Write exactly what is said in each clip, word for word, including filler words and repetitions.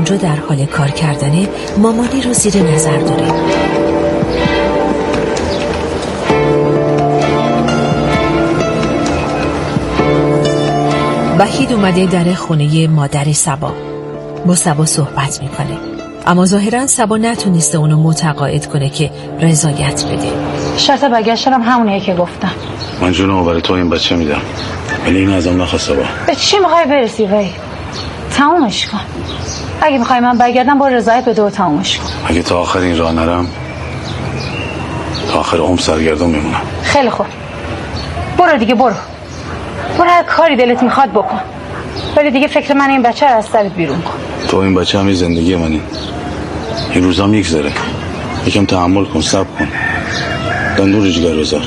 اونجا در حال کار کردنه مامانی رو زیر نظر داره. وحید اومده در خونه مادر صبا. با صبا صحبت میکنه، اما ظاهرا صبا نتونسته اونو متقاعد کنه که رضایت بده. شرط برگشتم همونیه که گفتم. من جونمو برای تو این بچه میدم، ولی این ازم نخواست صبا. به چی میخوای برسی وی؟ تمومش کن. اگه میخوای من برگردم با رضایت بده و تمومش کن. اگه تا آخر این راه نرم تا آخر عمر سرگردون میمونم. خیلی خوب، برو دیگه، برو برو هر کاری دلت میخواد بکن، ولی دیگه فکر من این بچه رو از سرت بیرون کن. تو این بچه همی زندگی منی، این روزام یکذره. یکم تحمل کن، صبر کن، دندون جگر بذار.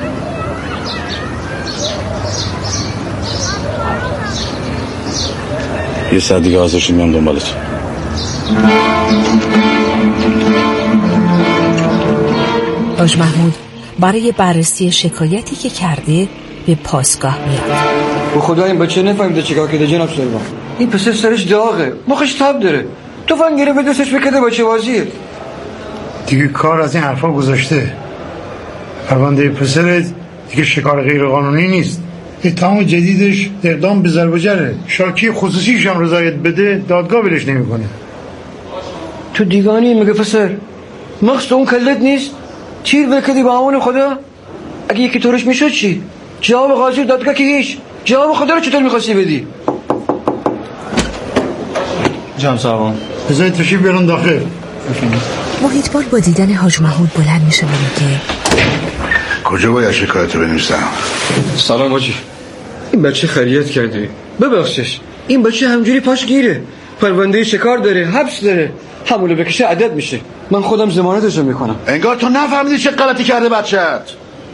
یه ساعت دیگه حاضر شد میام دنبالت. حاج محمود برای بررسی شکایتی که کرده به پاسگاه میاد. به خدا این بچه نفهمیده چیکار کرده جناب سروان. این پسر سرش داغه، مخش تب داره، تو فنگیره به دستش بکده بچه بازیه. دیگه کار از این حرفا گذاشته. پرونده پسرت دیگه شکار غیر قانونی نیست. اتهام جدیدش اقدام به ضرب و جرحه. شاکی خصوصیش هم رضایت بده دادگاه ولش نمیکنه. تو دیگانی میگه پسر مقصد اون کلت نیست؟ تیر بکدی با اون خدا؟ اگه یکی طورش میشد چی؟ جواب قاضی دادگاه که هیچ. جواب خدا رو چطور میخواستی بدی؟ جام صاحبان بذارید تشریف بیارون داخل. محیطبان با دیدن حاج محمود بلند میشه و میگه کجا باید شکایت رو بنویسم؟ سلام حاجی، این بچه خریت کرده، ببخشش. این بچه همجوری پاش گیره، پرونده شکار داره، حبس داره، همونو بکشه عدد میشه. من خودم ضمانتشو میکنم. انگار تو نفهمیدی چه غلطی کرده بچه‌ت.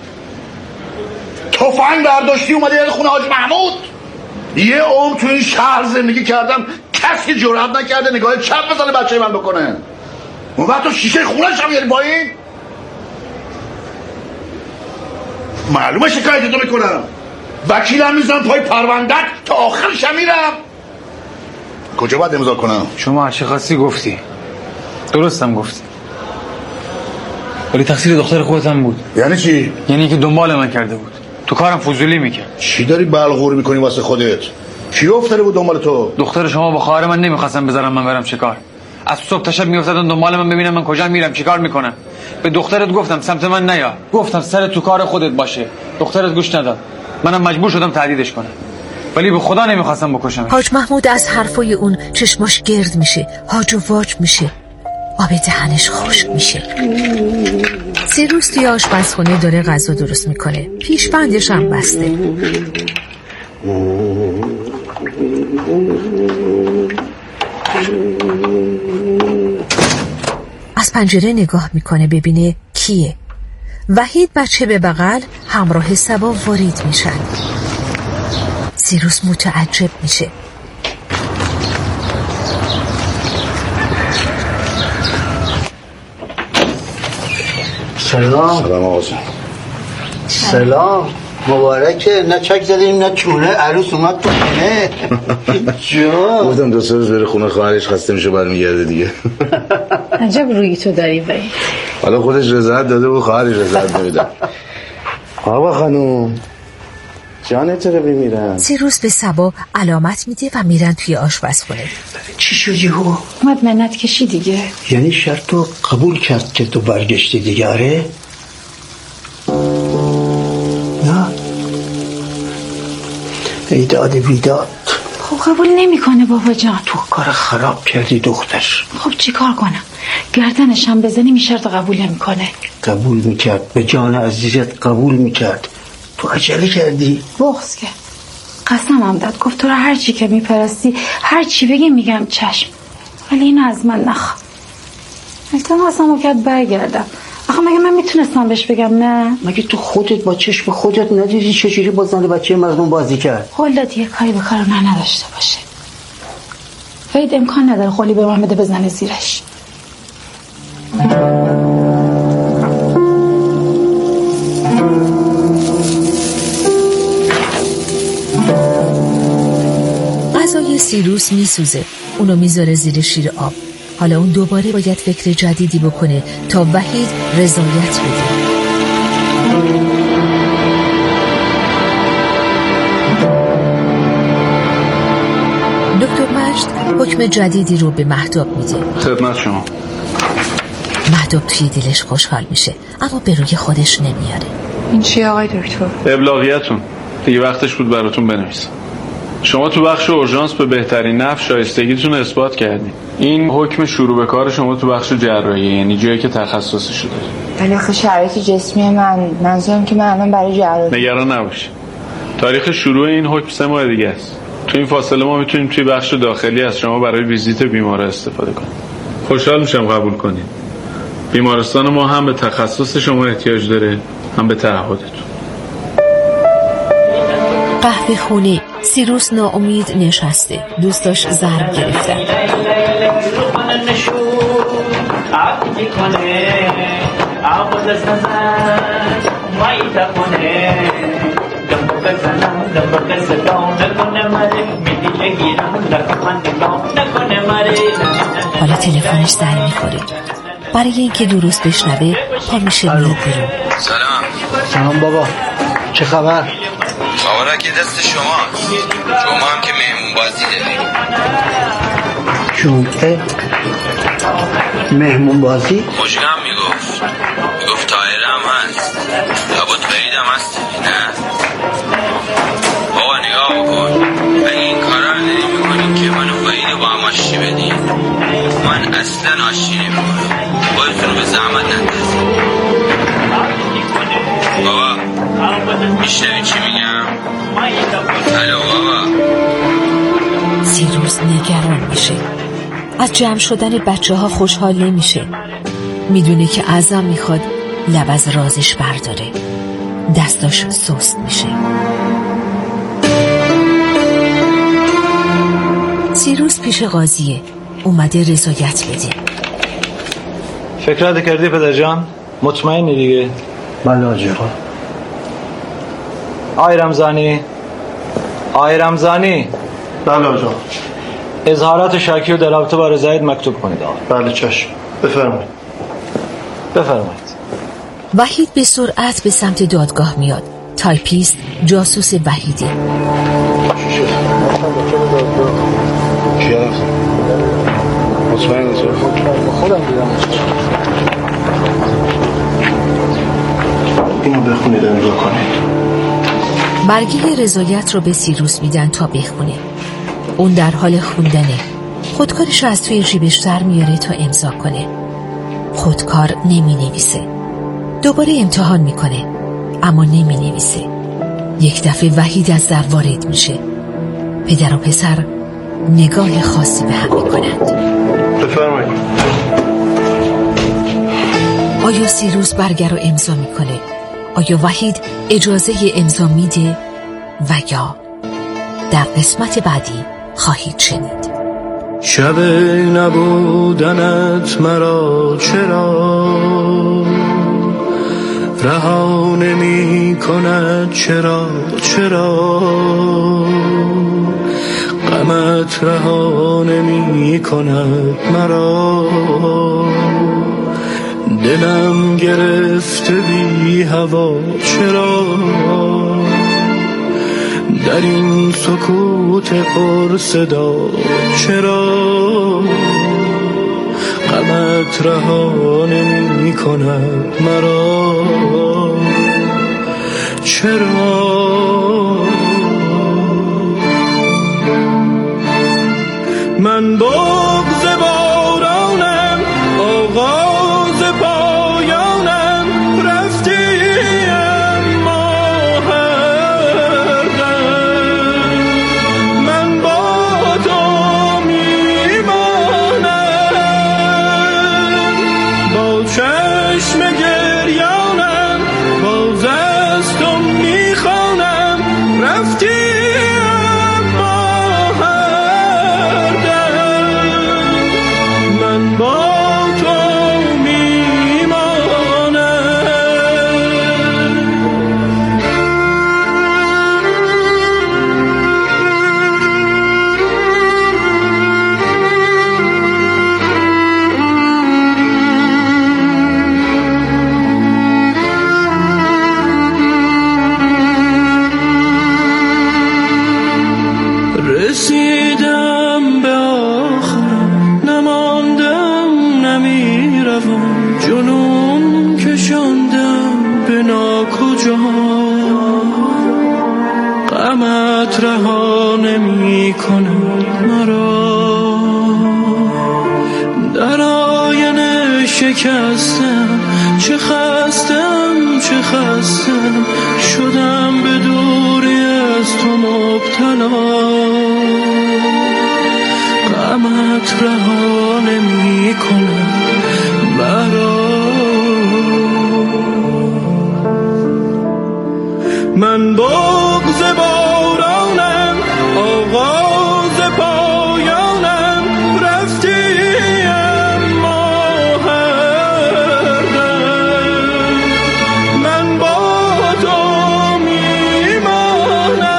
تفنگ برداشتی اومدی یاد خونه حاج محمود. یه عمر تو این شهر زندگی کردم، کسی جرئت نکرده نگاه چپ بزنه بچه من بکنه. اون وقت تو شیشه خونه‌ش هم میاری پایین. معلومه شکایت تو میکنم، وکیلم میزنم پای پروندت تا آخرش میرم. کجا باید امضا کنم؟ شما هر چی خواستی گفتی، درستم گفتی، ولی تقصیر دختر خودت هم بود. یعنی چی؟ یعنی که دنبال من کرده بود، تو کارم فضولی میکرد. چی داری بلغور میکنی واسه خودت؟ کی افتاده بود دنبال تو؟ دختر شما با خواهر من نمیخواستم بذارم من برم شکار. از صبح تا شب میافتادن دنبال من ببینم من کجا میرم چیکار میکنم. به دخترت گفتم سمت من نیا، گفتم سر تو کار خودت باشه. دخترت گوش نداد، منم مجبور شدم تهدیدش کنم، ولی به خدا نمیخواستم بکشمش. حاج محمود از حرفای اون چشماش گرد میشه، هاج و واج میشه، آب دهنش خشک میشه. سیروس توی آشپزخونه داره غذا درست میکنه، پیشبندش هم بسته. از پنجره نگاه میکنه ببینه کیه. وحید بچه به بغل همراه صبا وارد میشن. سیروس متعجب میشه. سلام. سلام آقا جان. سلام مبارکه. نه چک زدیم نه چونه، عروس اومد تو خونه. جان گفتم دو سه روز بره خونه خواهرش، خسته میشه برمیگرده دیگه. عجب روی تو داری وی. حالا خودش رضایت داده بود خواهرش رضایت نمیده. آقا خانوم جانت رو بمیرم. سیروس به صبا علامت میده و میرن توی آشپزخونه. چی شدی هو؟ اومد منت کشی دیگه. یعنی شرطو قبول کرد که تو برگشتی دیگه؟ آره؟ نه ایداد بیداد. خب قبول نمیکنه بابا جان. تو کار خراب کردی دختر. خب چی کار کنم؟ گردنش هم بزنی می شرط قبول نمیکنه. قبول میکرد، به جان عزیزت قبول میکرد. تو عجله کردی؟ بغض کرد، قسم هم داد، گفت تو رو هر چی که میپرستی هر چی بگی میگم چشم، ولی اینو از من نخواه. التماسمو کرد برگردم. آخه مگه من میتونستم بهش بگم نه؟ مگه تو خودت با چشم خودت ندیدی چجوری با زن بچه مظلوم بازی کرد؟ خلت یه کاری به کار من نداشته باشه. وید امکان نداره خلی به من بده بزنه زیرش. غذای سیروس سیروس میسوزه. اونو میذاره زیر شیر آب. حالا اون دوباره باید فکر جدیدی بکنه تا وحید رضایت بده. دکتر مجد حکم جدیدی رو به مهتاب میده. خدمت شما. مهتاب توی دلش خوشحال میشه اما به روی خودش نمیاره. این چی آقای دکتر؟ ابلاغیتون دیگه وقتش بود براتون بنویسم. شما تو بخش اورژانس به بهترین نحو شایستگیتون اثبات کردین. این حکم شروع به کار شما تو بخش جراحی، یعنی جایی که تخصصش شده. ولی آخه شرایط جسمی من منظورم که من الان برای جراحی. نگران نباشید. تاریخ شروع این حکم سه ماه دیگه است. تو این فاصله ما میتونیم توی بخش داخلی از شما برای ویزیت بیمار استفاده کنیم. خوشحال میشم قبول کنید. بیمارستان ما هم به تخصص شما احتیاج داره هم به تعهدتون. قهوه خونه. سیروس ناامید نشسته. دوستاش ضرب گرفتن. حالا تلفنش زنگ میخوره. برای اینکه درست بشنوه پا میشه میاد بیرون. سلام. سلام بابا، چه خبر؟ خبره که دست شماست. شما هم که مهمون بازی دارید. جمعه مهمون بازی؟ خوشگم میگفت میگفت تایره هم هست، لابد وحید هم هست. نه بابا نگاه بکن، اگه این کارا رو داری میکنین که منو وحید با هم آشتی بدین، من اصلا آشتی نمیکنم. خودتون رو به زحمت نندازید. بابا میشنوی چی میگم؟ الو بابا. سیروس نگران میشه. از جمع شدن بچه ها خوشحال نمیشه. میدونه که اعظم میخواد لب از رازش برداره. دستاش سست میشه. سیروس پیش قاضیه. اومده رضایت بده. فکرات کردی پدر جان؟ مطمئنی دیگه؟ بله آجی آقا. آی رمزانی، آی رمزانی. بله آجا. اظهارات شاکی و در رابطه با رضایت مکتوب کنید آقا. بله چشم. بفرمایید. بفرمایید. وحید به سرعت به سمت دادگاه میاد. تایپیست جاسوس وحیده. کی هست؟ مطمئن است. خودم دیدم. اینو بخونید و نگاه کنید. برگه رضایت رو به سیروس میدن تا بخونه. اون در حال خوندنه. خودکارش رو از توی جیبش در میاره تا امضا کنه. خودکار نمی نویسه. دوباره امتحان میکنه اما نمی نویسه. یک دفعه وحید از در وارد میشه. پدر و پسر نگاه خاصی به هم میکنند. بفرمایید. آیا سیروس برگه رو امضا میکنه؟ آیا وحید اجازه امضا میده و یا؟ در قسمت بعدی خواهید شنید. شب نبودنت مرا چرا رها نمی کند، چرا چرا غمت رها نمی کند مرا، دلم گرفته بی هوا چرا، در این سکوت پر صدا چرا، غمت رها نمی کند مرا چرا. من بغض بارانم، آغاز پایانم، رفتی اما هر دم من با تو میمانم، با چشم گریانم باز از تو میخوانم، رفتی اما هر دم جوان جنون کشاندم به ناکجا، غمت رها نمی کند مرا. در آینه شکستم، چه خستم چه خستم، شدم به دوری از تو مبتلا. غمت رها نمی کند مرا. من بغض بارانم، آغاز پایانم، رفتی اما هر دم من با تو میمانم.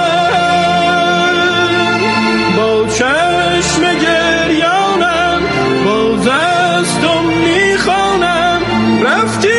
با چشم گریانم، باز از تو میخوانم، رفتی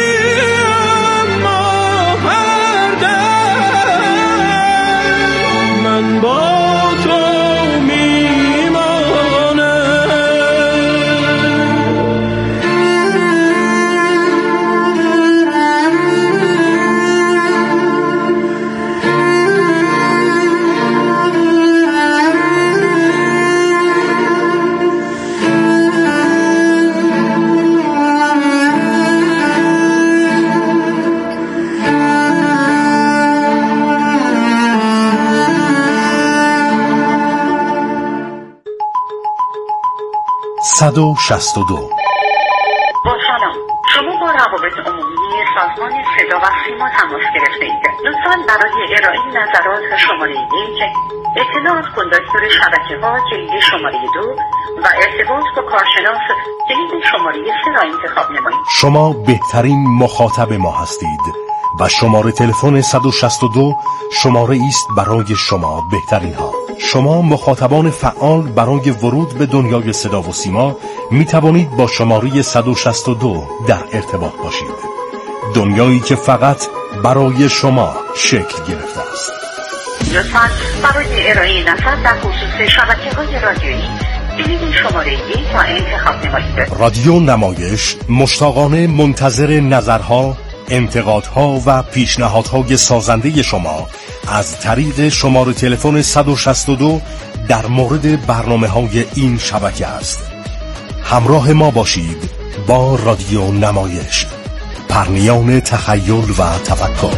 صد و شصت و دو. با سلام، شما با روابط عمومی سازمان صدا و سیما تماس گرفته اید. لطفاً برای ارائه نظرات شماره یک، اطلاع از کندکتور شبکه ها کلید شماره دو و ارتباط با کارشناس کلید شماره سه را انتخاب نمایید. شما بهترین مخاطب ما هستید و شماره تلفن صد و شصت و دو شماره است برای شما بهترین ها. شما مخاطبان فعال برای ورود به دنیای صدا و سیما می توانید با شماره صد و شصت و دو در ارتباط باشید. دنیایی که فقط برای شما شکل گرفته است. لطفاً برای ارائه نظر در خصوص شبکه‌های رادیویی کلید شماره یک را انتخاب نمایید. رادیو نمایش مشتاقانه منتظر نظرها، انتقادها و پیشنهادهای سازنده شما از طریق شماره تلفن صد و شصت و دو در مورد برنامه‌های این شبکه است. همراه ما باشید با رادیو نمایش، پرنیان تخیل و تفکر.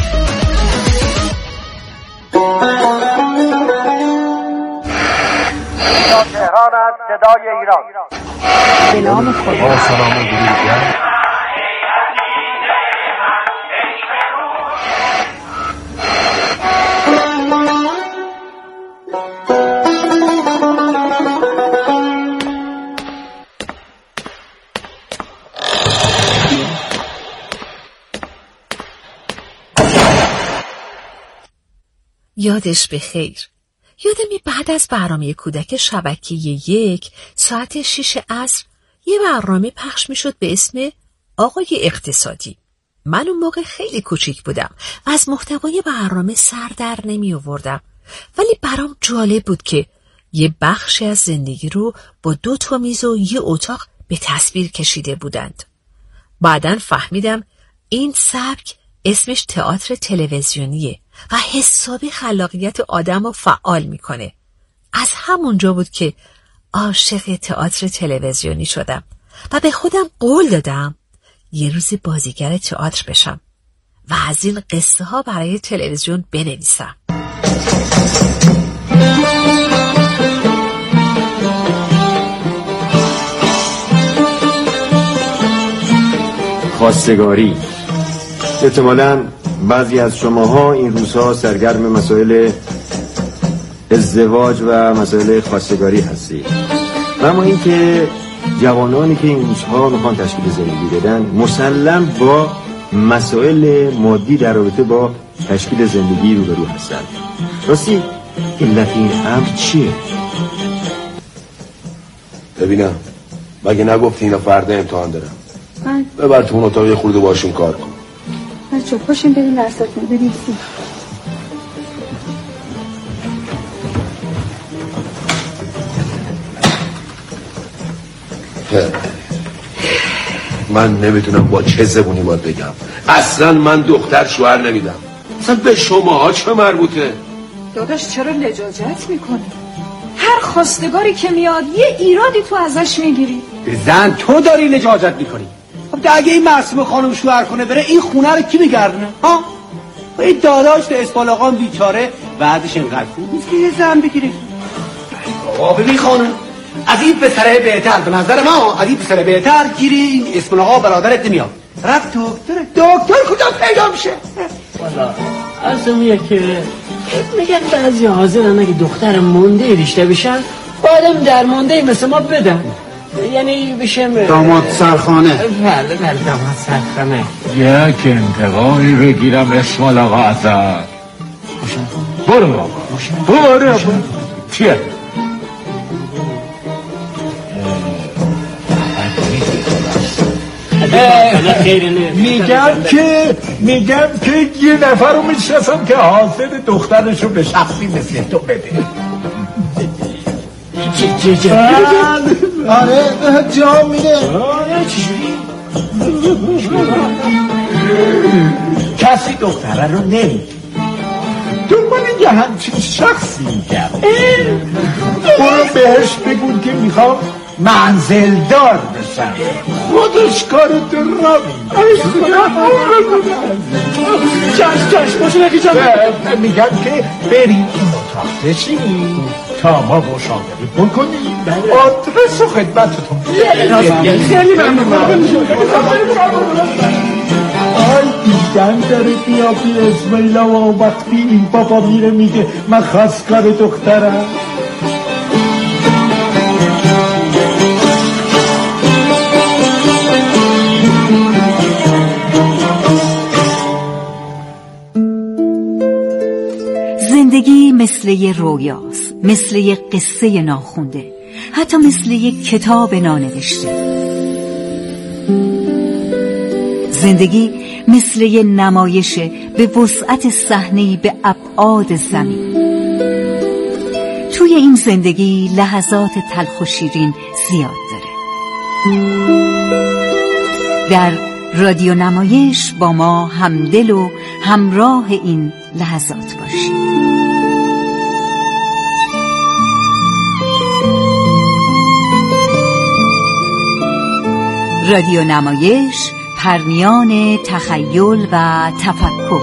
تهران از صدای ایران. به نام خدا. سلام و درود. یادش بخیر. یادمی بعد از برنامه کودک شبکه یک ساعت شیش عصر یه برنامه پخش می شد به اسم آقای اقتصادی. من اون موقع خیلی کوچیک بودم و از محتوای برنامه سر در نمی آوردم، ولی برام جالب بود که یه بخشی از زندگی رو با دو تا میز و یه اتاق به تصویر کشیده بودند. بعداً فهمیدم این سبک اسمش تئاتر تلویزیونیه و حسابی خلاقیت آدم رو فعال میکنه. از همونجا بود که عاشق تئاتر تلویزیونی شدم و به خودم قول دادم یه روزی بازیگر تئاتر بشم و از این قصه ها برای تلویزیون بنویسم. خواستگاری. احتمالاً بعضی از شماها این روزها سرگرم مسائل ازدواج و مسائل خواستگاری هستید. اما این که جوانانی که این روزها میخوان تشکیل زندگی بدن مسلم با مسائل مادی در رابطه با تشکیل زندگی روبرو هستند. راستی علت این امر چیه؟ ببینم مگه نگفتی اینا فردا امتحان دارم؟ من ببر تو اون اتاق یه خورده باشون کار کن. بچه پاشیم بریم درساتون بنویسیم. من نمیتونم با چه زبونی باید بگم. اصلا من دختر شوهر نمیدم. اصلا به شماها چه مربوطه؟ داداش چرا لجاجت میکنی؟ هر خواستگاری که میاد یه ایرادی تو ازش میگیری. زن تو داری لجاجت میکنی. خب اگه این معصومه خانم شوهر کنه بره این خونه رو کی میگردونه؟ ها؟ این داداش تو اسپالاقان بیچاره بعدش اینقدر خوب نیست که یه زن بگیره. بابا ببین خانم از این پسره بهتر به نظر ما از این پسره بهتر گیری این اسپالاقا برادرت نمیاد. رفت دکتر دکتر کجا پیدا میشه؟ والا اصلا که میگن بعضی حاضرن اگه دختر مونده رشته بشن بعدم در مونده مثل ما بدن، یعنی بشم داماد سرخانه. بله بله داماد سرخانه. یک انتقامی بگیرم اسمال آقا ازت. برو بابا برو بابا چیه؟ میگم که میگم که یه نفر رو میشناسم که حاضر دخترشو به شخصی مثل تو بده. چه چه چه آره جا میده. کسی دختره رو نمیده. دنبال یه همچین شخصی میگم. برو بهش بگون که میخوام منزلدار بشم. خودش کارو تو را چشم چشم باشه نگی جان. میگم که بریم این اتاق بشینی تا ما مشاوره بکنیم. آدرس و خدمتتون خیلی ممنون. آی دیدن داره بیا بی اسمیلا و وقتی این بابا میره میگه من خواستگار دخترم. زندگی مثل یه رویاست، مثل یه قصه ناخونده، حتی مثل یه کتاب نانوشته. زندگی مثل یه نمایشه به وسعت صحنه‌ای به ابعاد زمین. توی این زندگی لحظات تلخ و شیرین زیاد داره. در رادیو نمایش با ما همدل و همراه این لحظات باشید. رادیو نمایش، پرمیان تخیل و تفکر.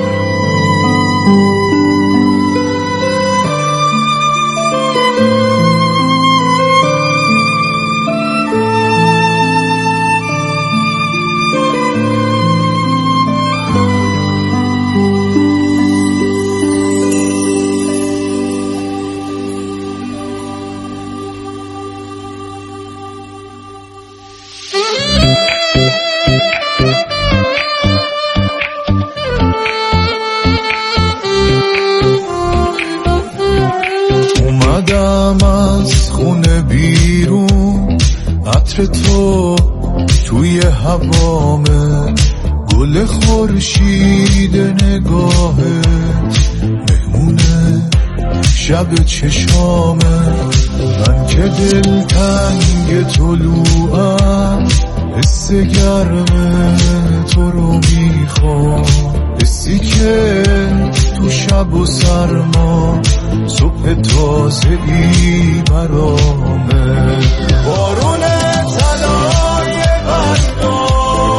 تو توی هوامه گل خورشید نگاهت مهمونه شب چشامه من که دلتنگ طلوعم حس گرم تو رو میخوام حسی که تو شب و سرما صبح تازه‌ای برامه بارون طلای بردار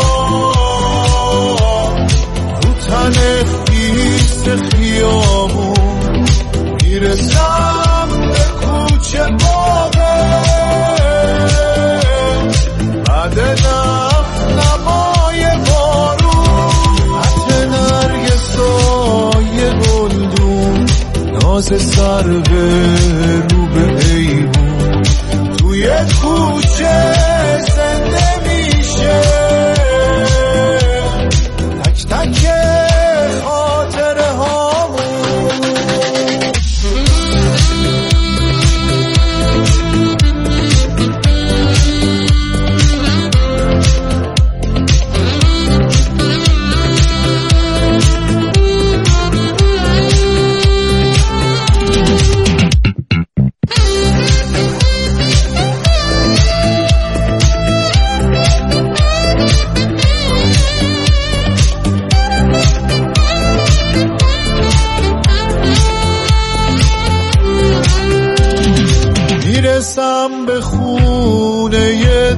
رو تن خیس خیابون میرسم به کوچه باغه بعد نخ نمای بارون حتی نرگسای گلدون ناز سر به رو به ایوون توی کوچه زنده میشه تک تک خاطره هامون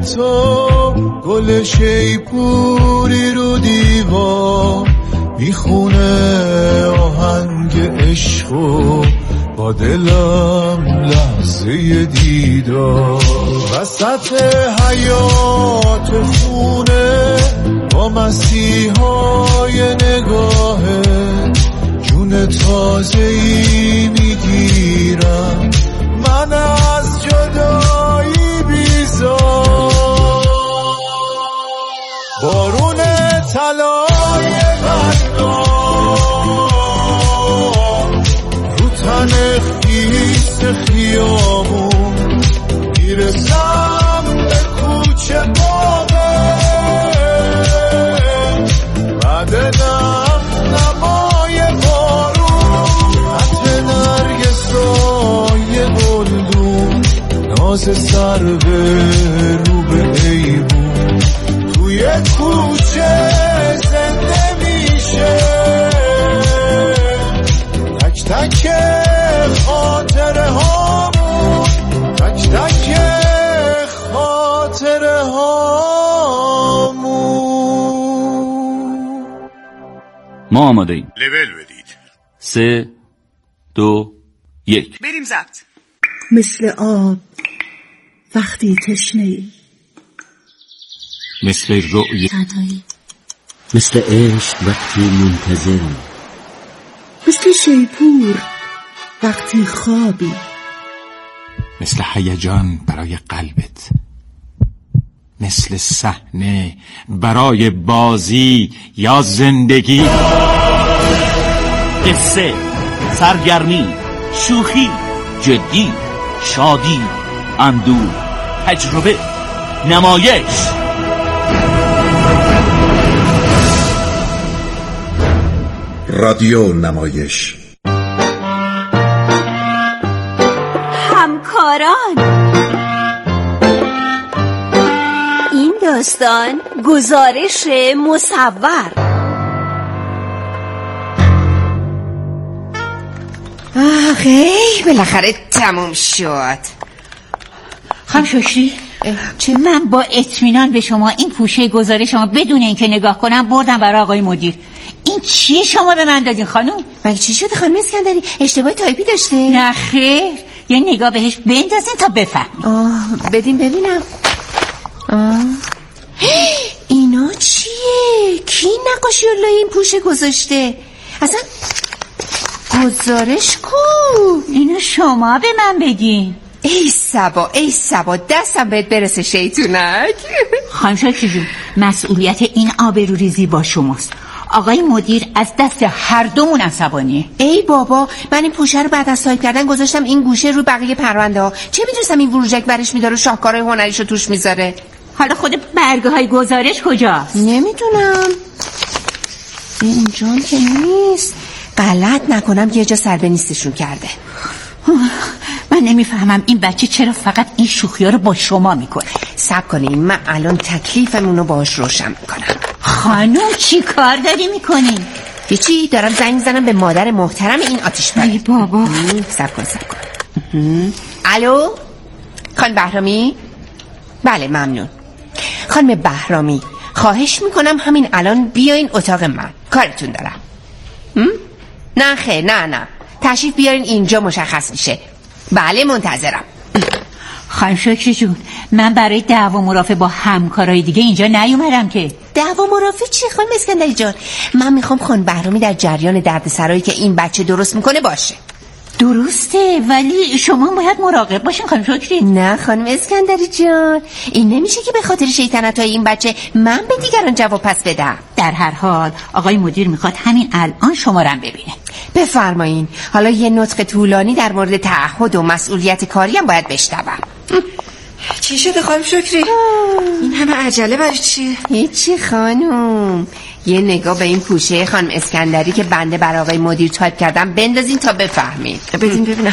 تو گل شیپوری رو دیوار میخونه آهنگ عشقو با دلم لحظه دیدار وسط حیات خونه با مسیحای نگاهه جون تازه‌ای میگیرم من از جدایی بیزار بارون طلای بردار رو تن خیس خیامون میرسم به کوچه باغه بعد نم نمای بارون حتی نرگسای گلدون ناز سر به رو به ایبون توی کوچه زنده میشه تک تک خاطره هامون تک تک خاطره هامون. ما آماده ایم. لول بدید. سه دو یک بریم ضبط. مثل آب وقتی تشنه‌ای، مثل رؤیه تنهایی، مثل عشق وقتی منتظری، مثل شیپور وقتی خوابی، مثل هیجان برای قلبت، مثل صحنه برای بازی یا زندگی. قصه، سرگرمی، شوخی، جدی، شادی، اندوه، تجربه، نمایش. رادیو نمایش. همکاران، این داستان گزارش مصور. آخه بالاخره تموم شد. خانم شکری، چه من با اطمینان به شما این پوشه گزارش شما بدون اینکه نگاه کنم بردم برای آقای مدیر. این چی شما به من دادین خانم؟ ولی چی شده خانم اسکندری؟ اشتباه تایپی داشته؟ نه خیر، یه نگاه بهش بندازین تا بفهم. آه بدین ببینم. آه اینا چیه؟ کی نقاشی رو لای این پوشه گذاشته؟ اصلا گزارش کو؟ اینو شما به من بگین. ای سبا ای سبا دستم بهت برسه شیطونک. خانم شکری جون، مسئولیت این آبروریزی با شماست. آقای مدیر از دست هر دومون عصبانیه. ای بابا، من این پوشه رو بعد از تایپ کردن گذاشتم این گوشه رو بقیه پرونده ها. چه میدونستم این وروژک برش میداره و شاهکارهای هنریشو توش میذاره. حالا خود برگه های گزارش کجاست؟ نمیدونم. اینجام که نیست. غلط نکنم یه جا سربه نیستشون کرده. من نمیفهمم این بچه چرا فقط این شوخی ها رو با شما میکنه. صبر کنین، من الان تکلیفمون رو باهاش روشن میکنم. خانم چی کار داری میکنین؟ هیچی، دارم زنگ میزنم به مادر محترم این آتیش پاره. ای بابا، صبر کن صبر کن. الو خانم بهرامی؟ بله ممنون. خانم بهرامی، خواهش میکنم همین الان بیاین اتاق من، کارتون دارم. نه خیر، نه نه تشریف بیارین اینجا مشخص میشه. بله منتظرم. خانم شکری جون، من برای دعوا مرافعه با همکارای دیگه اینجا نیومدم که. دعوا مرافعه چی خانم اسکندری جان؟ من میخوام خانم بهرامی در جریان دردسرایی که این بچه درست میکنه باشه. درسته، ولی شما باید مراقب باشین خانم شکری. نه خانم اسکندری جان، این نمیشه که به خاطر شیطنت‌های این بچه من به دیگران جواب پس بدم. در هر حال آقای مدیر میخواد همین الان شما رو ببینه. بفرمایین. حالا یه نطق طولانی در مورد تعهد و مسئولیت کاری هم باید بشنوم. چی شده خانم شکری؟ این همه عجله برای چی؟ هیچی خانم، یه نگاه به این پوشه خانم اسکندری که بنده بر آقای مدیر تایپ کردم بندازین تا بفهمید. بدین ببینم.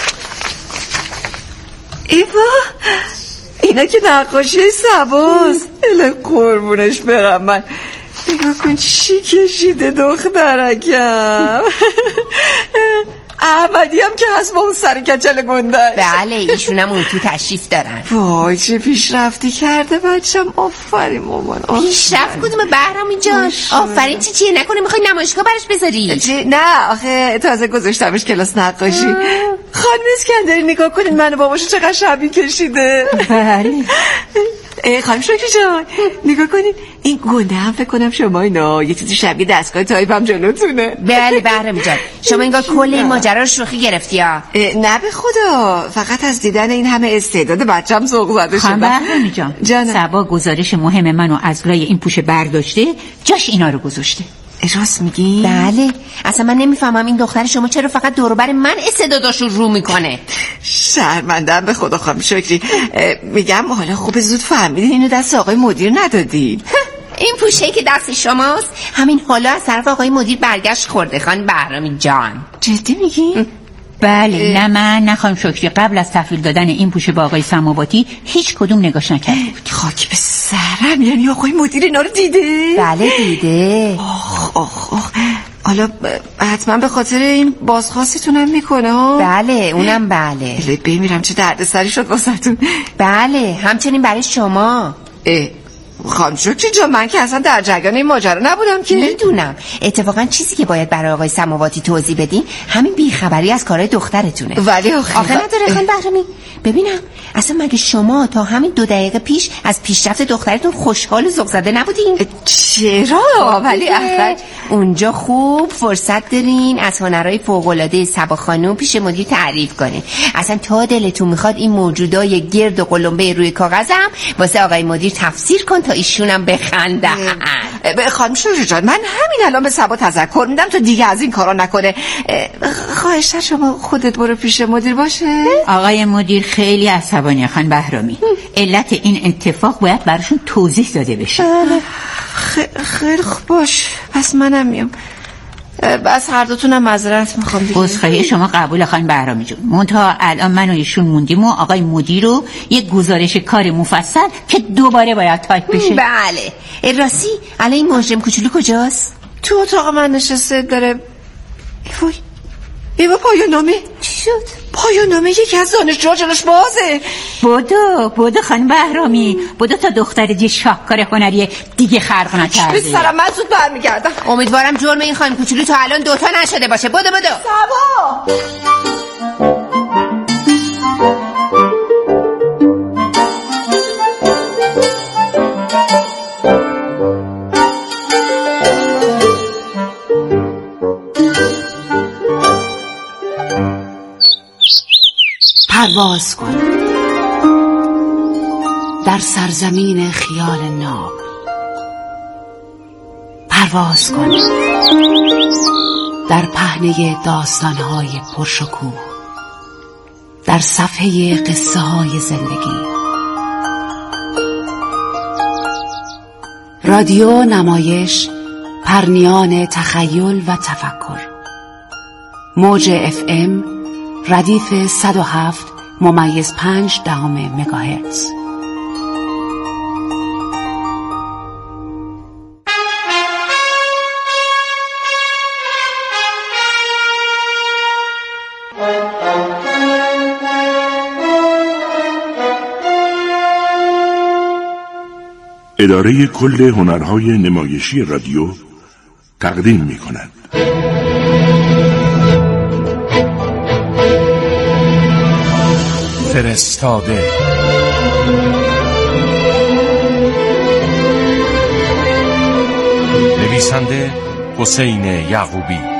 ایوا، اینا که نقاشی سباست. اله قربونش برم من. نگاه کن چی کشیده دخترکم. احمدی هم که هست با اون سر کچل گندش. بله ایشون هم اون تو تشریف دارن. وای چه پیشرفتی کرده بچم. آفرین مامان. پیشرفت کدومه بهرامی جان؟ آفرین چی چیه نکنه میخوای نمایشگاه براش بذاری؟ نه آخه تازه گذاشتمش کلاس نقاشی. خانم اسکندری نگاه کنین منو باباشو چقدر شبیه کشیده. بله. خانم شکری جان نگاه کنین این گنده هم فکر کنم شما اینا یه چیزی شبیه دستگاه تایپ هم جلوتونه. بله بهرام جان شما انگار کل این ماجرا رو شوخی گرفتی ها. نه به خدا فقط از دیدن این همه استعداد بچه‌م ذوق زده شدم. بهرام جان سبا گزارش مهم منو از لای این پوشه برداشته جاش اینا رو گذاشته. راست میگی؟ بله اصلا من نمیفهمم این دختر شما چرا فقط دور و بر من استعداداشو رو میکنه. شرمندم به خدا خانم شکری. میگم حالا خوب زود فهمیدین اینو دست آقای مدیر ندادین. این پوشه که دست شماست همین حالا از طرف آقای مدیر برگشت خورده خان بهرامی جان. جدی میگی؟ بله نه من نه خانم شکری قبل از تحویل دادن این پوشه با آقای سماواتی هیچ کدوم نگاش نکرده بود. خاک به سرم یعنی آقای مدیر اینا رو دیده؟ بله دیده. آخ آخ آخ حالا حتما به خاطر این بازخواستتونم میکنه ها؟ بله اونم بله. بله بمیرم چه دردسری شد واسهتون. بله همچنین برای شما. اه خانم شکری جان من که اصلا در جریان این ماجرا نبودم که. میدونم اتفاقا چیزی که باید برای آقای سماواتی توضیح بدین همین بیخبری از کارهای دخترتونه. ولی آخه آخه نداره خانم بهرامی ببینم اصلا مگه شما تا همین دو دقیقه پیش از پیشرفت دخترتون خوشحال و ذوق زده نبودین؟ چرا؟ ولی اصلا اونجا خوب فرصت دارین از هنرهای فوق‌العاده سبا خانم پیش مدیر تعریف کنین. اصلا تا دلتون میخواد این موجودای گرد و قلمبه روی کاغذم واسه آقای مدیر تفسیر کن تا ایشونم بخندن. خانم شکری جان من همین الان به سبا تذکر میدم تا دیگه از این کارا نکنه. خواهشاً شما خودت برو پیش مدیر باشه. آقای مدیر خیلی عصبانی خان بهرامی. علت این اتفاق باید براشون توضیح داده بشه. خیلی خوب باش پس منم میام. بس هر دوتونم معذرت میخوام دیگه. عذرخواهی شما قبول خان بهرامی جون. منتها الان من و ایشون موندیم و آقای مدیر رو یک گزارش کار مفصل که دوباره باید تایپ بشه. بله راستی الان این مجرم کوچولو کجاست؟ تو اتاق من نشسته داره. وای ایوا پایان نامه. چی شد؟ پایان نامه یکی از دانشجوها جلوش بازه. بودو بودو خانم بهرامی بودو تا دختر یه شاهکار هنری دیگه خلق نکرده. به سرم من زود برمیگردم. امیدوارم جرم این خانم کوچولو تا الان دوتا نشده باشه. بودو بودو سبا پرواز کن در سرزمین خیال ناب. پرواز کن در پهنه داستانهای پرشکوه در صفحه قصه های زندگی. رادیو نمایش پرنیان تخیل و تفکر. موج اف ام ردیف صد و هفت ممیز پنج دهم مگاهرتز. اداره کل هنرهای نمایشی رادیو تقدیم می کند. فرستاده. نویسنده حسین یعقوبی،